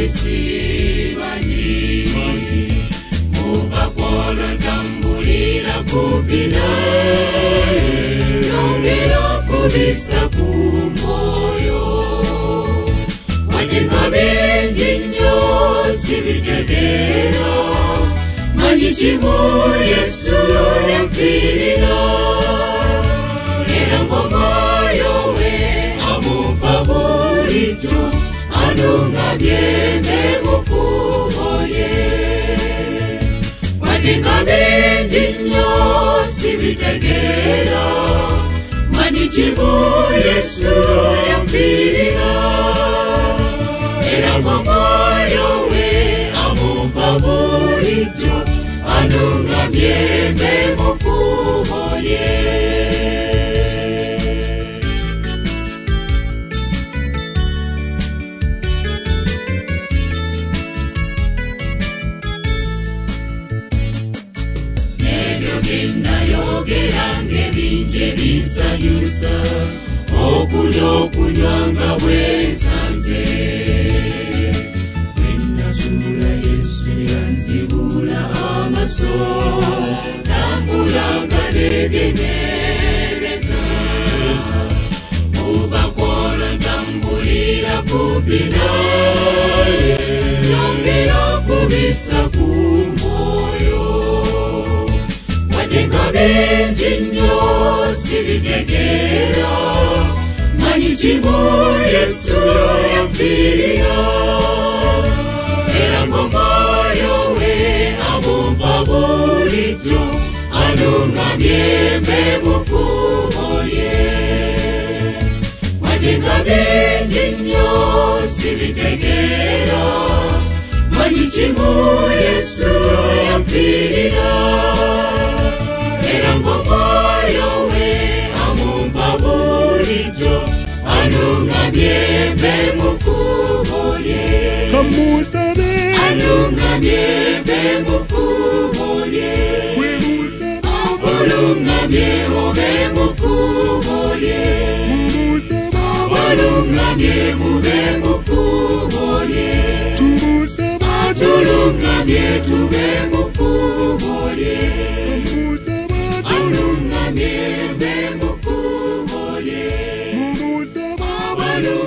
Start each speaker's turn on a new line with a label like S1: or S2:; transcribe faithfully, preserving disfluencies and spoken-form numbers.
S1: isimazi Muva kwona tambulira kupina Yongera kubisa kumoyo Watenga benji nyo sibitegera Manyichimu Yesu yamfirira Era ngomoyo we amupa bulijo Anunga byeme mukumoye Watenga benji nyo sibitegera Manyichimu Yesu yamfirira Era ngomoyo we amupa bulijo Anunga byeme mukumoye Nayogerange binje binsanyusa Okulyo kunywanga bwensanze Wenasula Yesu yanzibula amaso Tambulanga negenereza Ubakola tambulira kupina Yongera kubisa kumoyo Watenga benji nyo sibitegera Manyichimu Yesu yamfirira Era ngomoyo we amupa bulijo Anunga byeme mukumoye Watenga benji nyo sibitegera Manyichimu Yesu yamfirira Era ngomoyo we amupa bulijo Anunga byeme mukumoye
S2: Kamusabe
S1: Anunga byeme mukumoye
S2: Wemusabe
S1: Olunga byehome mukumoye
S2: Mumusabe
S1: Olunga byehome mukumoye
S2: Tumusabe
S1: Tulunga byetube mukumoye
S2: Kamusabe
S1: Alunga byehome mukumoye
S2: Mumusabe
S1: Alunga